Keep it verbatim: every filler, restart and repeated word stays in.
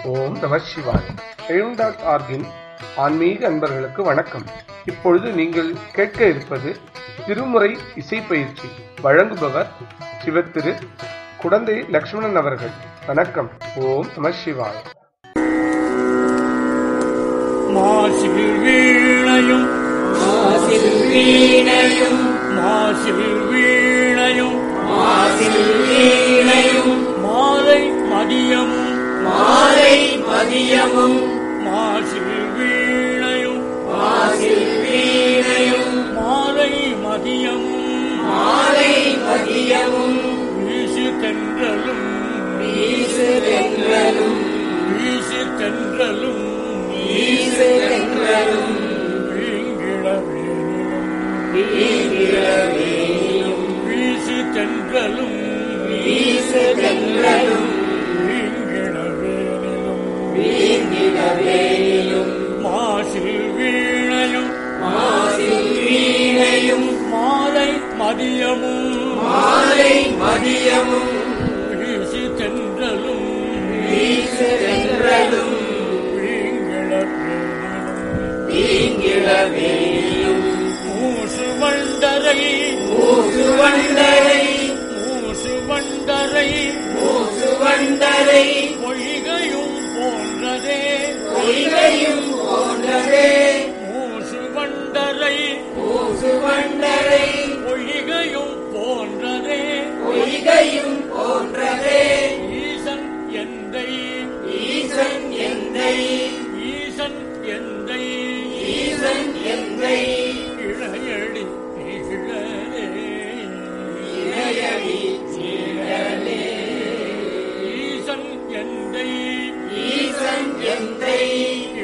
ஓம் நம சிவாய. எழும் டாட் ஆர்கின் ஆன்மீக அன்பர்களுக்கு வணக்கம். இப்பொழுது நீங்கள் கேட்க இருப்பது திருமுறை இசை பயிற்சி. வழங்குபவர் சிவத்திரு குடந்தை லட்சுமணன் அவர்கள். வணக்கம். ஓம் நம சிவாய. மாசில் வீணையும் மாசில் வீணையும் மாசில் வீணையும் மாசில் வீணையும் மாலை மதியமும் மாலை மதியமும் மாசில் வீணையும் மாசில் வீணையும் மாலை மதியமும் மாலை மதியமும் வீசு தென்றலும் வீசு தென்றலும் வீசு தென்றலும் வீசு தென்றலும் வீங்கிழவேனிலும் வீங்கிழவேனிலும் வீசு தென்றலும் வீசு தென்றலும் வீங்கிழவேனிலும் வீங்கிழவேனிலும் மாசில் வீணையும் மாசில் வீணையும் மாலை மதியமும் மாலை மதியமும் வீசு தென்றலும் வீசு தென்றலும் வீங்கிழவேனிலும் வீங்கிழவேனிலும் மூசு வண்டரை மூசு வண்டரை மூசு வண்டரை மூசு வண்டரை பொய்கையும் போன்றதே பொய்கையும் போன்றதே மூசு வண்டரை மூசு வண்டரை பொய்கையும் போன்றதே பொய்கையும் போன்றதே ஈசன் எந்தை ஈசன் எந்தை ஈசன் எந்தை ஈசன் எந்தை இளையடி நிகழலே இணையடி சீடலே ஈசன் எந்தை ஈசன் எந்தை